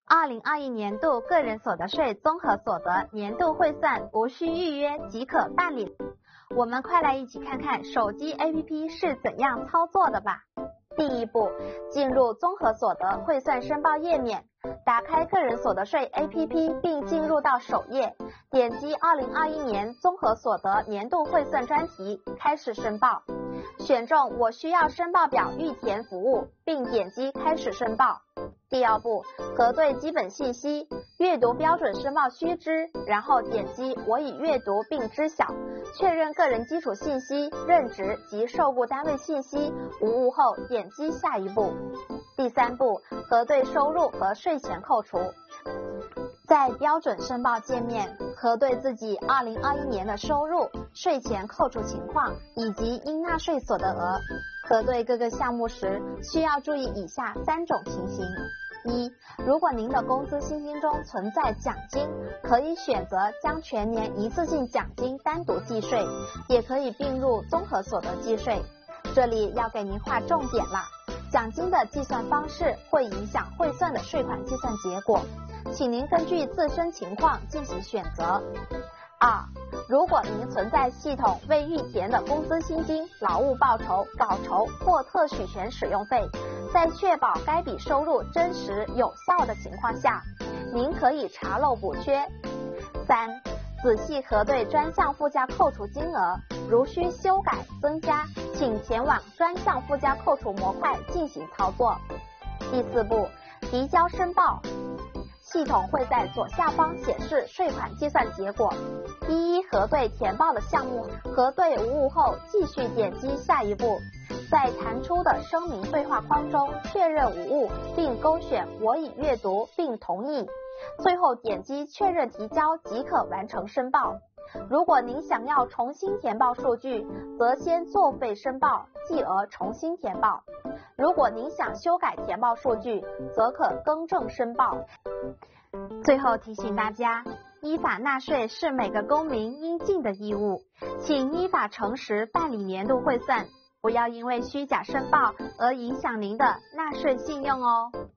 2021年度个人所得税综合所得年度汇算无需预约即可办理。我们快来一起看看手机 APP 是怎样操作的吧。第一步，进入综合所得汇算申报页面，打开个人所得税 APP 并进入到首页，点击2021年综合所得年度汇算专题，开始申报。选中我需要申报表预填服务，并点击开始申报。第二步，核对基本信息，阅读标准申报须知，然后点击我已阅读并知晓，确认个人基础信息、任职及受雇单位信息，无误后点击下一步。第三步，核对收入和税前扣除。在标准申报界面，核对自己2021年的收入、税前扣除情况以及应纳税所得额。核对各个项目时，需要注意以下3种情形：一、如果您的工资薪金中存在奖金，可以选择将全年一次性奖金单独计税，也可以并入综合所得计税。这里要给您划重点啦，奖金的计算方式会影响汇算的税款计算结果，请您根据自身情况进行选择。二、如果您存在系统未预填的工资薪金、劳务报酬、稿酬或特许权使用费，在确保该笔收入真实有效的情况下，您可以查漏补缺。三、仔细核对专项附加扣除金额，如需修改增加，请前往专项附加扣除模块进行操作。第四步，提交申报。系统会在左下方显示税款计算结果，一一核对填报的项目，核对无误后继续点击下一步，在弹出的声明对话框中确认无误，并勾选我已阅读并同意，最后点击确认提交即可完成申报。如果您想要重新填报数据，则先作废申报，继而重新填报。如果您想修改填报数据，则可更正申报。最后提醒大家，依法纳税是每个公民应尽的义务，请依法诚实办理年度汇算，不要因为虚假申报而影响您的纳税信用哦。